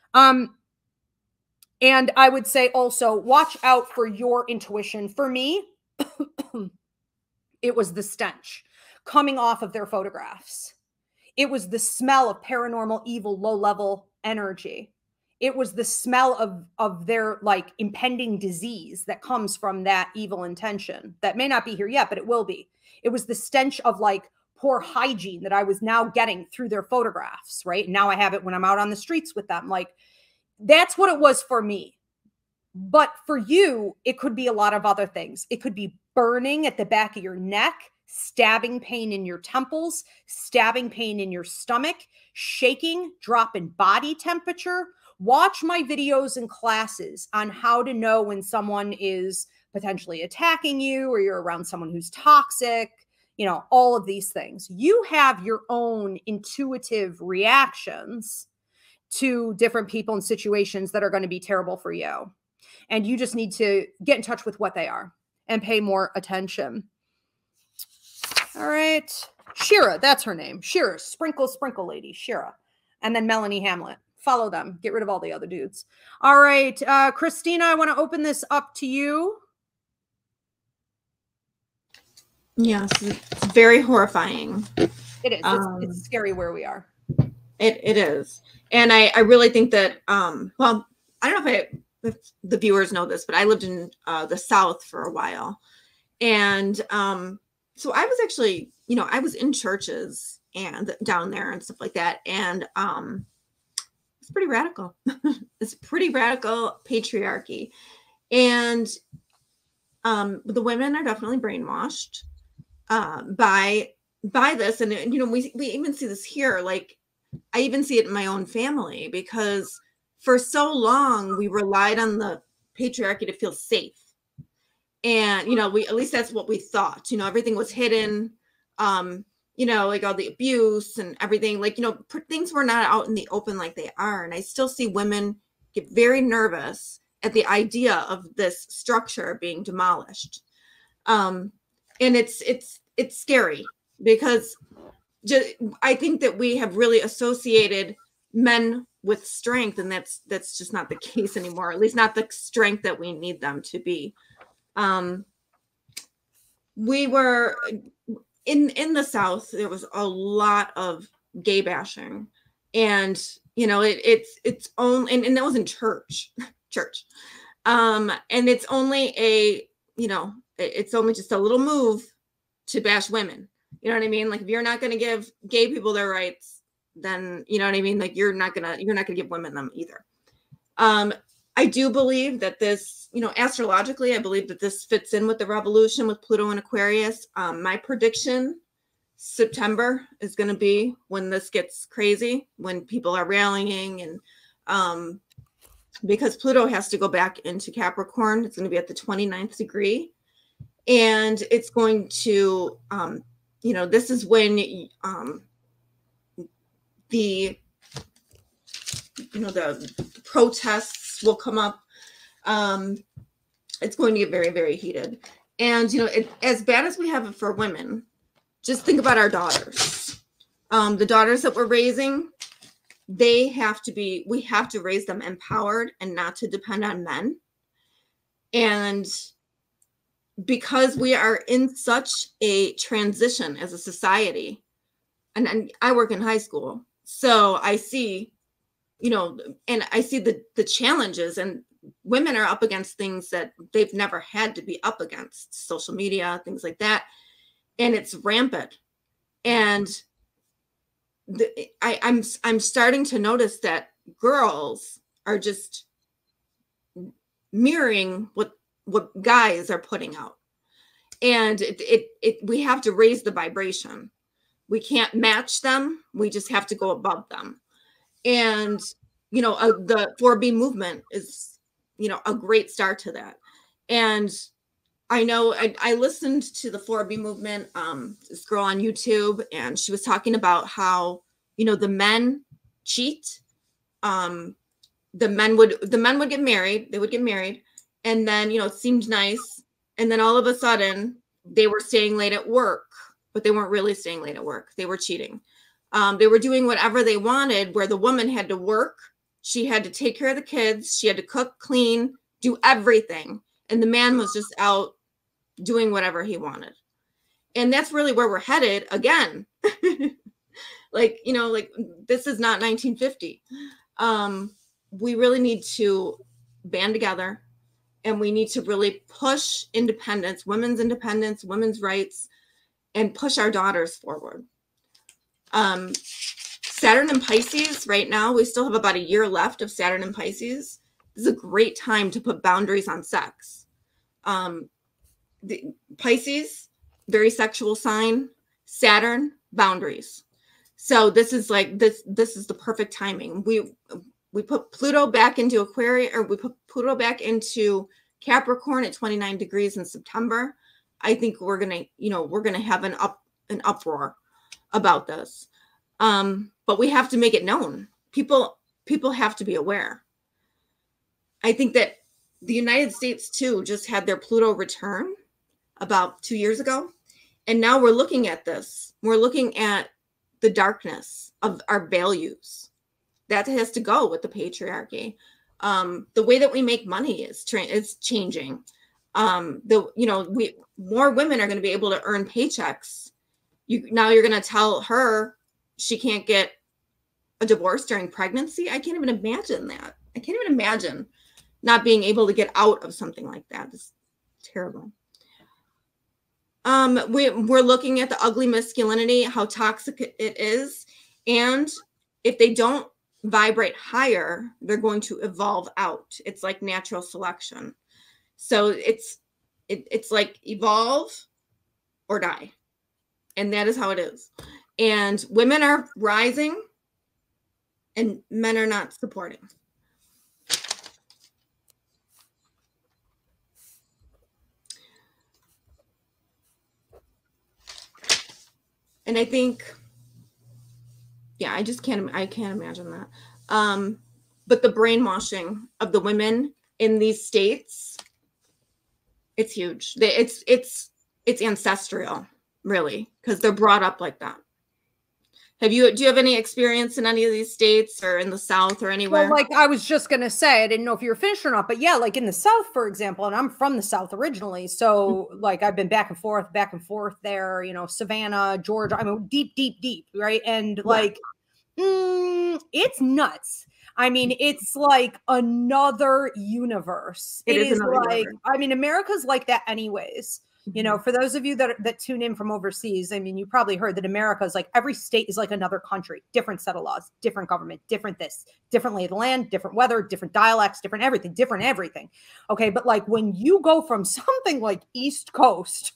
Speaker 1: And I would say also watch out for your intuition. For me, it was the stench coming off of their photographs. It was the smell of paranormal, evil, low-level energy. It was the smell of their, like, impending disease that comes from that evil intention that may not be here yet, but it will be. It was the stench of, like, poor hygiene that I was now getting through their photographs, right? Now I have it when I'm out on the streets with them. Like, that's what it was for me. But for you, it could be a lot of other things. It could be burning at the back of your neck, stabbing pain in your temples, stabbing pain in your stomach, shaking, drop in body temperature. Watch my videos and classes on how to know when someone is potentially attacking you or you're around someone who's toxic, you know, all of these things. You have your own intuitive reactions to different people and situations that are going to be terrible for you. And you just need to get in touch with what they are and pay more attention. All right. Shira, that's her name. Shira, sprinkle lady, Shira. And then Melanie Hamlet. Follow them. Get rid of all the other dudes. All right. Christina, I want to open this up to you.
Speaker 2: Yes, it's very horrifying.
Speaker 1: It is. It's scary where we are.
Speaker 2: It is. And I really think that, well, I don't know if the viewers know this, but I lived in the South for a while. And so I was actually, you know, I was in churches and down there and stuff like that. And it's pretty radical. It's pretty radical patriarchy. And the women are definitely brainwashed by this. And, you know, we even see this here. Like, I even see it in my own family, because for so long we relied on the patriarchy to feel safe. And, you know, at least that's what we thought, you know, everything was hidden, you know, like all the abuse and everything, like, you know, things were not out in the open like they are. And I still see women get very nervous at the idea of this structure being demolished. And it's scary, because I think that we have really associated men with strength, and that's just not the case anymore, at least not the strength that we need them to be. We were in the South, there was a lot of gay bashing, and, you know, it's only, and that was in church. And it's only it's only just a little move to bash women. You know what I mean? Like, if you're not going to give gay people their rights, then, you know what I mean? Like, you're not going to give women them either. I do believe that this, you know, astrologically, I believe that this fits in with the revolution with Pluto and Aquarius. My prediction, September is going to be when this gets crazy, when people are rallying, and because Pluto has to go back into Capricorn. It's going to be at the 29th degree. And it's going to, you know, this is when the protests will come up. It's going to get very, very heated. And, you know, as bad as we have it for women, just think about our daughters. The daughters that we're raising, we have to raise them empowered and not to depend on men. And because we are in such a transition as a society, and I work in high school, so I see, you know, and I see the challenges, and women are up against things that they've never had to be up against, social media, things like that. And it's rampant. And I'm starting to notice that girls are just mirroring what guys are putting out. And we have to raise the vibration. We can't match them. We just have to go above them. And, you know, the 4B movement is, you know, a great start to that. And I know I listened to the 4B movement, this girl on YouTube, and she was talking about how, you know, the men cheat. The men would get married. They would get married. And then, you know, it seemed nice. And then all of a sudden they were staying late at work, but they weren't really staying late at work. They were cheating. They were doing whatever they wanted, where the woman had to work. She had to take care of the kids. She had to cook, clean, do everything. And the man was just out doing whatever he wanted. And that's really where we're headed again. Like, like this is not 1950. We really need to band together, and we need to really push independence, women's rights, and push our daughters forward. Saturn and Pisces right now, we still have about a year left of Saturn and Pisces. This is a great time to put boundaries on sex. The Pisces, very sexual sign. Saturn, boundaries. So this is like this is the perfect timing. We put Pluto back into Aquarius, or we put Pluto back into Capricorn at 29 degrees in September. I think we're gonna have an uproar about this. But we have to make it known. People have to be aware. I think that the United States too just had their Pluto return about 2 years ago. And now we're looking at this. We're looking at the darkness of our values. That has to go with the patriarchy. The way that we make money is changing. More women are going to be able to earn paychecks. Now you're going to tell her she can't get a divorce during pregnancy. I can't even imagine that. I can't even imagine not being able to get out of something like that. It's terrible. We're looking at the ugly masculinity, how toxic it is. And if they don't vibrate higher, they're going to evolve out. It's like natural selection. So it's like evolve or die. And that is how it is. And women are rising and men are not supporting. And I think, yeah, I can't imagine that. But the brainwashing of the women in these states, it's huge. It's ancestral, really, because they're brought up like that. Do you have any experience in any of these states or in the South or anywhere?
Speaker 1: Well, like I was just going to say, I didn't know if you were finished or not, but yeah, like in the South, for example, and I'm from the South originally. So like I've been back and forth there, Savannah, Georgia, I mean, deep, right? And like, it's nuts. I mean, it's like another universe. It is like, universe. I mean, America's like that anyways. For those of you that tune in from overseas, I mean, you probably heard that America is like every state is like another country, different set of laws, different government, different this, different lay of the land, different weather, different dialects, different everything. Okay. But like when you go from something like East Coast,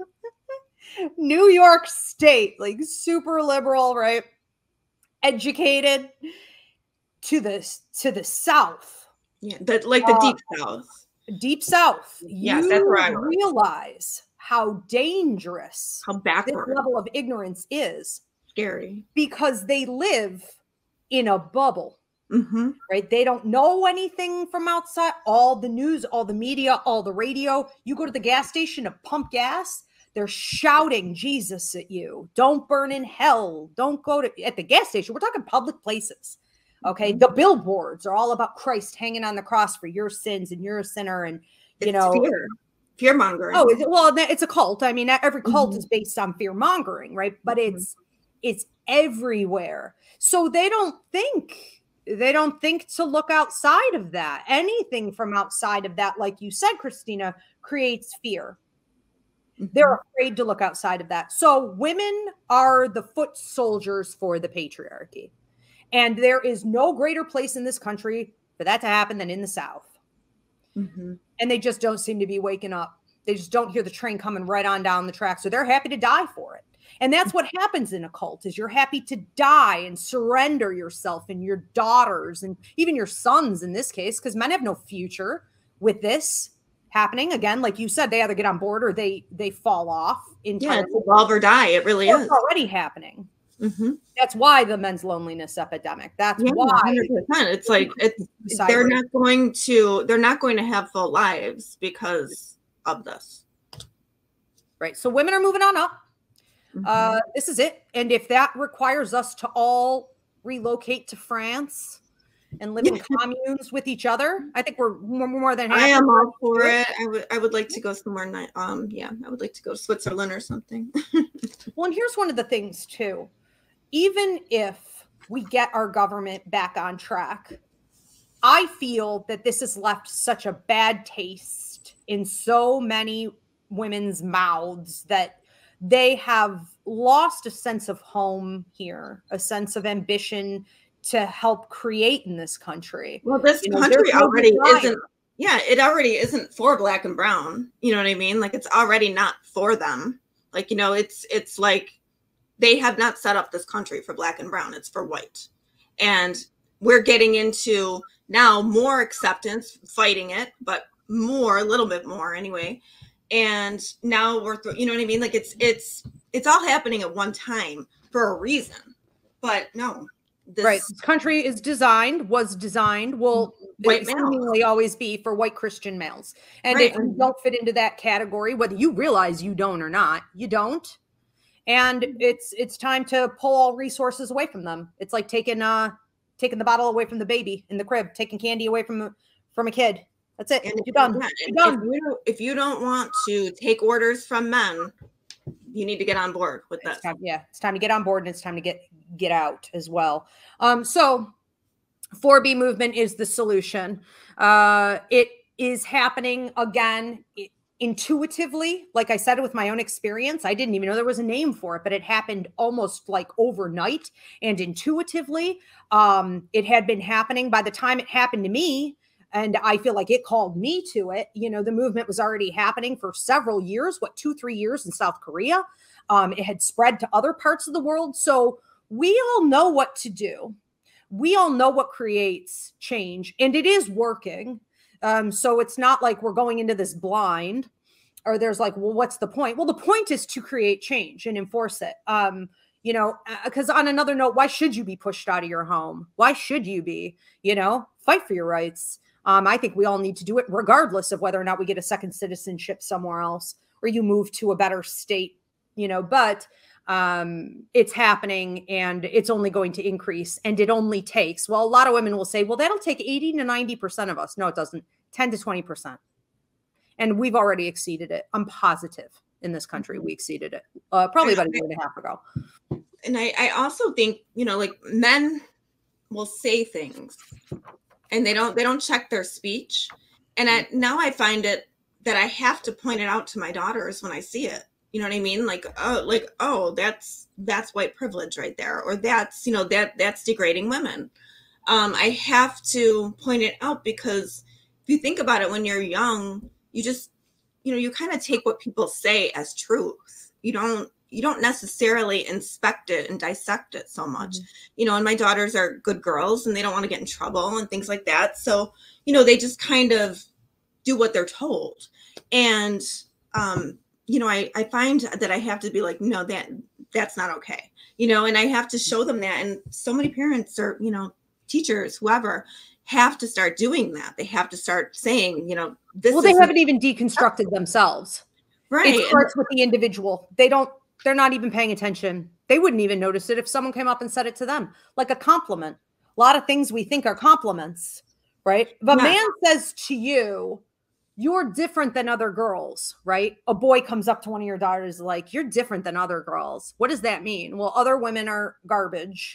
Speaker 1: New York State, like super liberal, right? Educated to the South.
Speaker 2: Yeah. The deep South.
Speaker 1: Deep South,
Speaker 2: yes, that's where I
Speaker 1: realize how dangerous,
Speaker 2: how backward
Speaker 1: this level of ignorance is.
Speaker 2: Scary.
Speaker 1: Because they live in a bubble,
Speaker 2: right?
Speaker 1: They don't know anything from outside. All the news, all the media, all the radio. You go to the gas station to pump gas, they're shouting Jesus at you. Don't burn in hell. Don't go at the gas station. We're talking public places. Okay. The billboards are all about Christ hanging on the cross for your sins and you're a sinner. And,
Speaker 2: fear mongering.
Speaker 1: Oh, it's a cult. I mean, every cult is based on fear mongering, right? But it's everywhere. So they don't think to look outside of that. Anything from outside of that, like you said, Christina, creates fear. They're afraid to look outside of that. So women are the foot soldiers for the patriarchy. And there is no greater place in this country for that to happen than in the South. And they just don't seem to be waking up. They just don't hear the train coming right on down the track. So they're happy to die for it. And that's what happens in a cult is you're happy to die and surrender yourself and your daughters and even your sons in this case, because men have no future with this happening. Again, like you said, they either get on board or they fall off entirely.
Speaker 2: Yeah, it's evolve or die. It really is.
Speaker 1: It's already happening. That's why the men's loneliness epidemic. That's why
Speaker 2: 100%. It's like they're not going to have full lives because of this.
Speaker 1: Right. So women are moving on up. This is it. And if that requires us to all relocate to France and live in communes with each other, I think we're more than happy.
Speaker 2: I am all for it. I would like to go somewhere. I would like to go to Switzerland or something.
Speaker 1: Well, and here's one of the things too. even if we get our government back on track, I feel that this has left such a bad taste in so many women's mouths that they have lost a sense of home here, a sense of ambition to help create in this country.
Speaker 2: Well, this country already isn't, yeah, it already isn't for Black and brown. You know what I mean? Like, it's already not for them. Like, you know, it's like they have not set up this country for Black and brown. It's for white. And we're getting into now more acceptance, fighting it, but more, a little bit more anyway. And now we're, you know what I mean? Like, it's all happening at one time for a reason. But no.
Speaker 1: This country was designed, will seemingly always be for white Christian males. And if you don't fit into that category, whether you realize you don't or not, you don't. And it's time to pull all resources away from them. It's like taking the bottle away from the baby in the crib, taking candy away from a kid. That's it. And you're done. You're done.
Speaker 2: If you don't want to take orders from men, you need to get on board with this.
Speaker 1: It's time to get on board, and it's time to get out as well. So 4B movement is the solution. It is happening again intuitively. Like I said, with my own experience, I didn't even know there was a name for it, but it happened almost like overnight and intuitively. It had been happening by the time it happened to me. And I feel like it called me to it. You know, the movement was already happening for several years, 2-3 years in South Korea. It had spread to other parts of the world. So we all know what to do. We all know what creates change, and it is working. So it's not like we're going into this blind, or there's like, well, what's the point? Well, the point is to create change and enforce it. You know, because on another note, why should you be pushed out of your home? Why should you be, fight for your rights? I think we all need to do it regardless of whether or not we get a second citizenship somewhere else or you move to a better state, but it's happening and it's only going to increase, and it only takes, well, a lot of women will say, well, that'll take 80 to 90% of us. No, it doesn't. 10 to 20%. And we've already exceeded it. I'm positive in this country. We exceeded it probably about a year and a half ago.
Speaker 2: And I also think, like, men will say things and they don't check their speech. And now I find it that I have to point it out to my daughters when I see it. You know what I mean? Like, oh, that's white privilege right there. Or that's, that's degrading women. I have to point it out because if you think about it, when you're young, you just, you kind of take what people say as truth. You don't necessarily inspect it and dissect it so much, and my daughters are good girls and they don't want to get in trouble and things like that. So, they just kind of do what they're told. And, I find that I have to be like, no, that's not okay, and I have to show them that. And so many parents or, teachers, whoever, have to start doing that. They have to start saying, this.
Speaker 1: Well, they haven't even deconstructed themselves.
Speaker 2: Right.
Speaker 1: It starts with the individual. They're not even paying attention. They wouldn't even notice it if someone came up and said it to them, like a compliment. A lot of things we think are compliments, right? If a man says to you, you're different than other girls, right? A boy comes up to one of your daughters like, you're different than other girls. What does that mean? Well, other women are garbage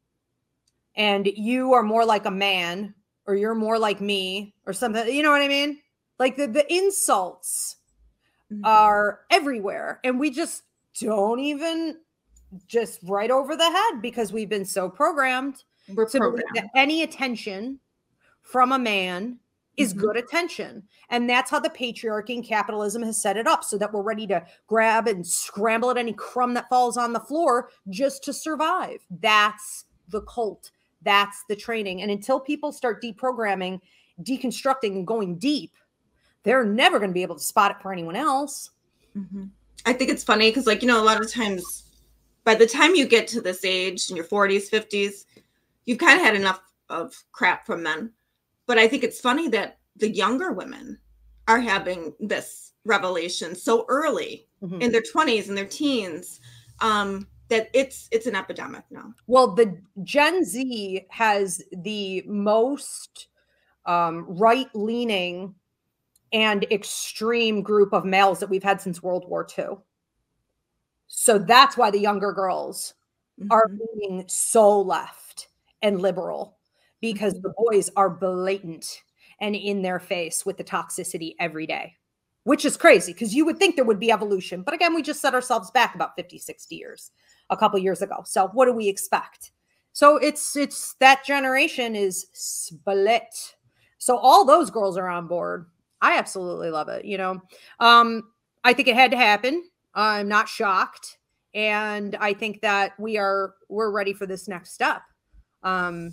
Speaker 1: and you are more like a man, or you're more like me, or something. You know what I mean? Like the insults are everywhere, and we just don't even just right over the head because we've been so programmed to believe that any attention from a man is good attention. And that's how the patriarchy and capitalism has set it up, so that we're ready to grab and scramble at any crumb that falls on the floor just to survive. That's the cult. That's the training. And until people start deprogramming, deconstructing, and going deep, they're never going to be able to spot it for anyone else.
Speaker 2: I think it's funny because, like, a lot of times by the time you get to this age in your 40s, 50s, you've kind of had enough of crap from men. But I think it's funny that the younger women are having this revelation so early in their 20s and their teens, that it's an epidemic now.
Speaker 1: Well, the Gen Z has the most right-leaning and extreme group of males that we've had since World War II. So that's why the younger girls are
Speaker 2: Mhm.
Speaker 1: being so left and liberal because
Speaker 2: Mhm.
Speaker 1: the boys are blatant and in their face with the toxicity every day, which is crazy because you would think there would be evolution. But again, we just set ourselves back about 50, 60 years a couple years ago. So what do we expect? So it's that generation is split. So all those girls are on board. I absolutely love it. I think it had to happen. I'm not shocked, and I think that we're ready for this next step. Um,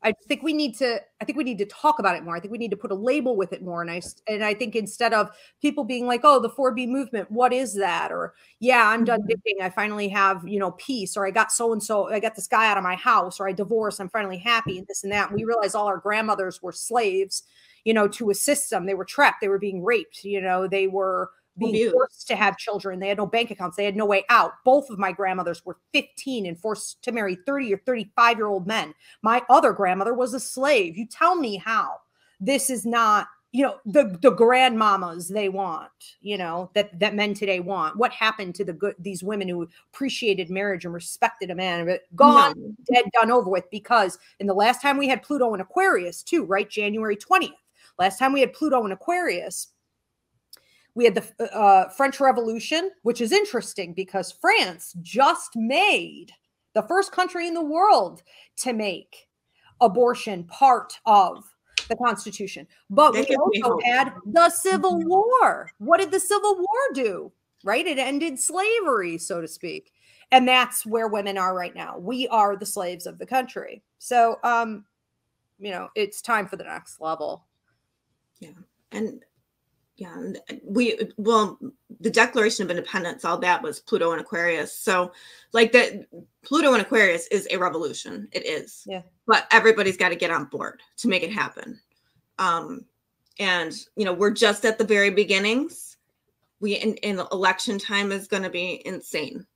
Speaker 1: I think we need to talk about it more. I think we need to put a label with it more. And I think instead of people being like, oh, the 4B movement, what is that? Or yeah, I'm done
Speaker 2: Mhm.
Speaker 1: dating. I finally have, peace, or I got so and so, I got this guy out of my house, or I divorced, I'm finally happy, and this and that. And we realize all our grandmothers were slaves, to a system. They were trapped, they were being raped, they were being
Speaker 2: Abuse.
Speaker 1: forced to have children. They had no bank accounts. They had no way out. Both of my grandmothers were 15 and forced to marry 30 or 35-year-old men. My other grandmother was a slave. You tell me how this is not, the grandmamas they want, that men today want. What happened to these women who appreciated marriage and respected a man? Gone,
Speaker 2: No.
Speaker 1: dead, done, over with. Because in the last time we had Pluto in Aquarius too, right? January 20th. Last time we had Pluto in Aquarius, we had the French Revolution, which is interesting because France just made the first country in the world to make abortion part of the Constitution. But we
Speaker 2: That gives me
Speaker 1: also
Speaker 2: hope.
Speaker 1: had the Civil
Speaker 2: Mhm.
Speaker 1: War. What did the Civil War do? Right? It ended slavery, so to speak. And that's where women are right now. We are the slaves of the country. So, it's time for the next level.
Speaker 2: Yeah. And yeah, and the Declaration of Independence, all that was Pluto and Aquarius. So, like that, Pluto and Aquarius is a revolution. It is.
Speaker 1: Yeah.
Speaker 2: But everybody's got to get on board to make it happen. And we're just at the very beginnings. In election time is going to be insane.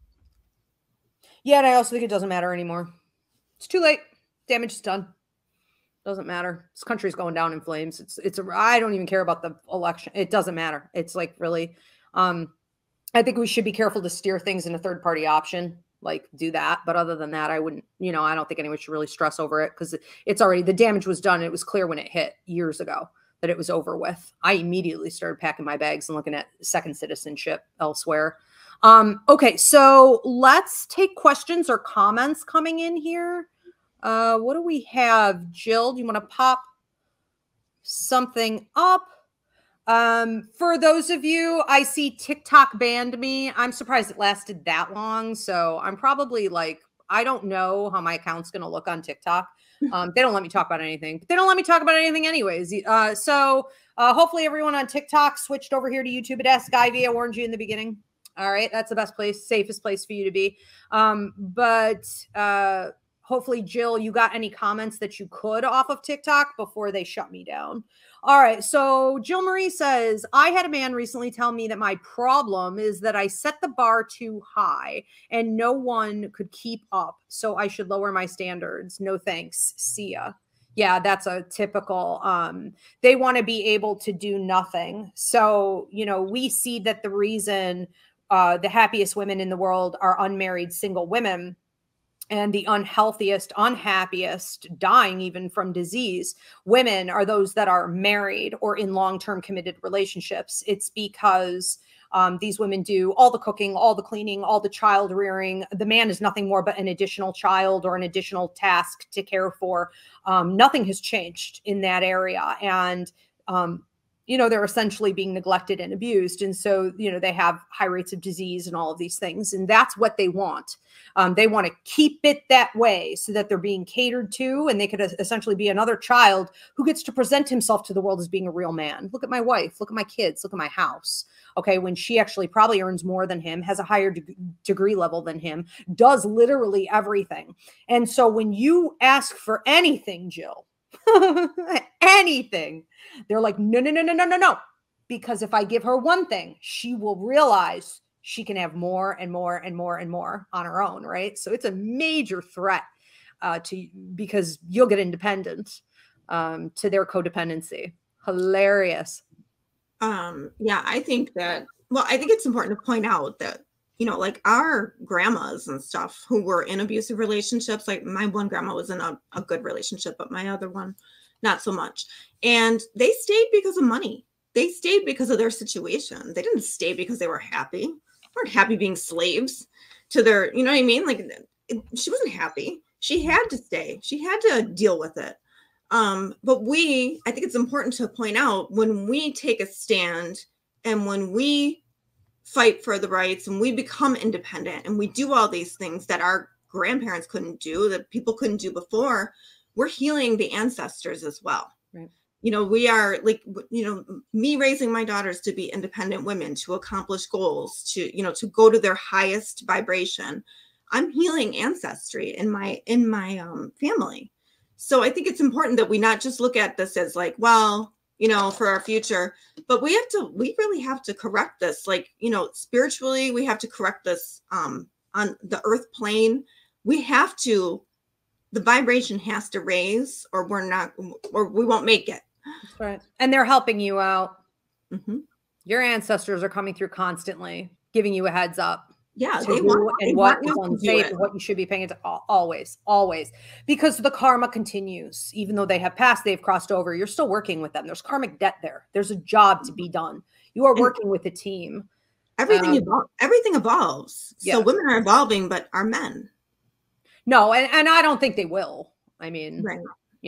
Speaker 1: Yeah, and I also think it doesn't matter anymore. It's too late. Damage is done. Doesn't matter. This country's going down in flames. I don't even care about the election. It doesn't matter. It's like really, I think we should be careful to steer things in a third party option, like do that. But other than that, I wouldn't, I don't think anyone should really stress over it because it's already, the damage was done. It was clear when it hit years ago that it was over with. I immediately started packing my bags and looking at second citizenship elsewhere. Okay, so let's take questions or comments coming in here. What do we have? Jill, do you want to pop something up? For those of you, I see TikTok banned me. I'm surprised it lasted that long. So I'm probably like, I don't know how my account's going to look on TikTok. They don't let me talk about anything, but they don't let me talk about anything anyways. So hopefully everyone on TikTok switched over here to YouTube at Ask Ivy. I warned you in the beginning. All right. That's the best place, safest place for you to be. But hopefully, Jill, you got any comments that you could off of TikTok before they shut me down. All right. So Jill Marie says, I had a man recently tell me that my problem is that I set the bar too high and no one could keep up. So I should lower my standards. No thanks. See ya. Yeah, that's a typical, they want to be able to do nothing. So, we see that the reason the happiest women in the world are unmarried single women, and the unhealthiest, unhappiest, dying even from disease women are those that are married or in long-term committed relationships. It's because these women do all the cooking, all the cleaning, all the child rearing. The man is nothing more but an additional child or an additional task to care for. Nothing has changed in that area. And they're essentially being neglected and abused. And so, they have high rates of disease and all of these things. And that's what they want. They want to keep it that way so that they're being catered to, and they could essentially be another child who gets to present himself to the world as being a real man. Look at my wife, look at my kids, look at my house. Okay, when she actually probably earns more than him, has a higher degree level than him, does literally everything. And so when you ask for anything, Jill, anything, they're like, no, no, no, no, no, no, no. Because if I give her one thing, she will realize she can have more and more and more and more on her own, right? So it's a major threat because you'll get independent to their codependency. Hilarious.
Speaker 2: Yeah, I think it's important to point out that like our grandmas and stuff who were in abusive relationships, like my one grandma was in a good relationship, but my other one, not so much. And they stayed because of money. They stayed because of their situation. They didn't stay because they were happy. They weren't happy being slaves to their, you know what I mean? Like she wasn't happy. She had to stay. She had to deal with it. But I think it's important to point out, when we take a stand and when we fight for the rights and we become independent and we do all these things that our grandparents couldn't do, that people couldn't do before, we're healing the ancestors as well.
Speaker 1: Right.
Speaker 2: We are like, me raising my daughters to be independent women, to accomplish goals, to go to their highest vibration. I'm healing ancestry in my family. So I think it's important that we not just look at this as like, well, for our future, but we really have to correct this. Like, spiritually, we have to correct this on the earth plane. The vibration has to raise, or we won't make it.
Speaker 1: That's right. And they're helping you out.
Speaker 2: Mm-hmm.
Speaker 1: Your ancestors are coming through constantly, giving you a heads up.
Speaker 2: Yeah,
Speaker 1: what is unsafe and what you should be paying attention. Always, because the karma continues. Even though they have passed, they've crossed over. You're still working with them. There's karmic debt there. There's a job to be done. You are working with a team.
Speaker 2: Everything evolves.
Speaker 1: Yeah.
Speaker 2: So women are evolving, but are men?
Speaker 1: No, and I don't think they will. I mean,
Speaker 2: right.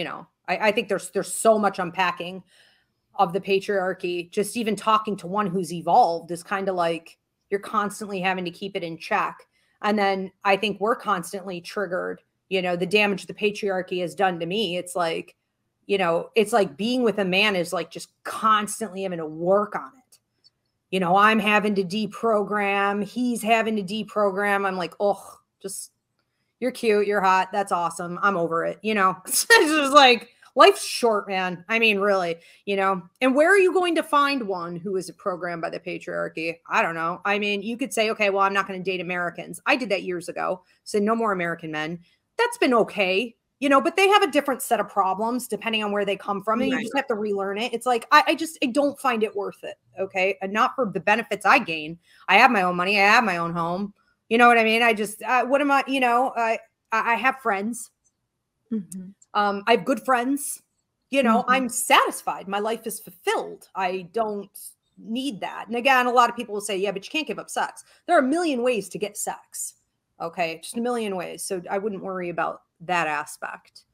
Speaker 1: I think there's so much unpacking of the patriarchy. Just even talking to one who's evolved is kind of like, you're constantly having to keep it in check. And then I think we're constantly triggered, the damage the patriarchy has done to me. It's like, it's like being with a man is like just constantly having to work on it. I'm having to deprogram. He's having to deprogram. I'm like, oh, just, you're cute. You're hot. That's awesome. I'm over it. It's just like, life's short, man. I mean, really, and where are you going to find one who is programmed by the patriarchy? I don't know. I mean, you could say, okay, well, I'm not going to date Americans. I did that years ago. Said no more American men. That's been okay, but they have a different set of problems depending on where they come from. And you just have to relearn it. It's like, I don't find it worth it. Okay. And not for the benefits I gain. I have my own money. I have my own home. You know what I mean? I just, what am I, I have friends. Mm-hmm. I have good friends, mm-hmm. I'm satisfied. My life is fulfilled. I don't need that. And again, a lot of people will say, yeah, but you can't give up sex. There are a million ways to get sex. Okay. Just a million ways. So I wouldn't worry about that aspect.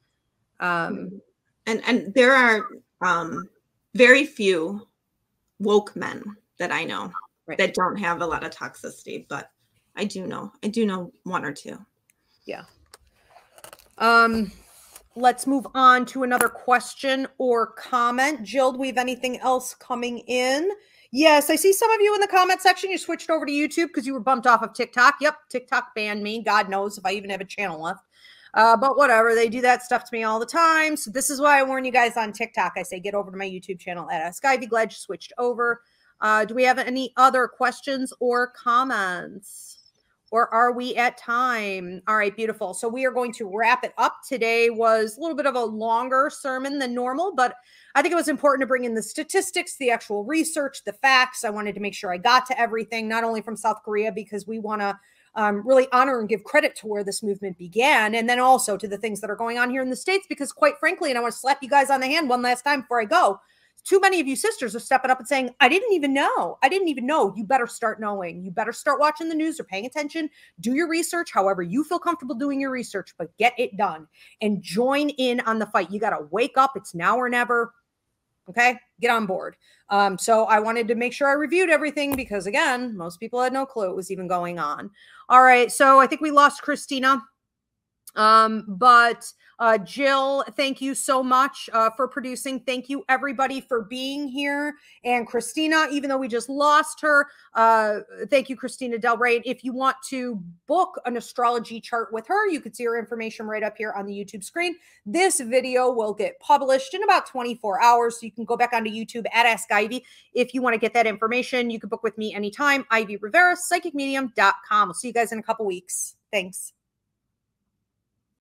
Speaker 2: And there are very few woke men that I know that don't have a lot of toxicity, but I do know one or two.
Speaker 1: Yeah. Let's move on to another question or comment. Jill, do we have anything else coming in? Yes, I see some of you in the comment section. You switched over to YouTube because you were bumped off of TikTok. Yep, TikTok banned me. God knows if I even have a channel left. But whatever, they do that stuff to me all the time. So this is why I warn you guys on TikTok. I say get over to my YouTube channel at Ask Ivy. Glad you switched over. Do we have any other questions or comments? Or are we at time? All right, beautiful. So we are going to wrap it up. Today was a little bit of a longer sermon than normal, but I think it was important to bring in the statistics, the actual research, the facts. I wanted to make sure I got to everything, not only from South Korea, because we want to really honor and give credit to where this movement began, and then also to the things that are going on here in the States, because quite frankly, and I want to slap you guys on the hand one last time before I go, too many of you sisters are stepping up and saying, I didn't even know. You better start knowing. You better start watching the news or paying attention. Do your research, however you feel comfortable doing your research, but get it done and join in on the fight. You got to wake up. It's now or never. Okay, get on board. So I wanted to make sure I reviewed everything because, again, most people had no clue it was even going on. All right, so I think we lost Christina. But Jill, thank you so much for producing. Thank you, everybody, for being here. And Christina, even though we just lost her, thank you, Christina Del Rey. If you want to book an astrology chart with her, you can see her information right up here on the YouTube screen. This video will get published in about 24 hours. So you can go back onto YouTube at Ask Ivy. If you want to get that information, you can book with me anytime. Ivy Rivera, psychicmedium.com. We'll see you guys in a couple weeks. Thanks.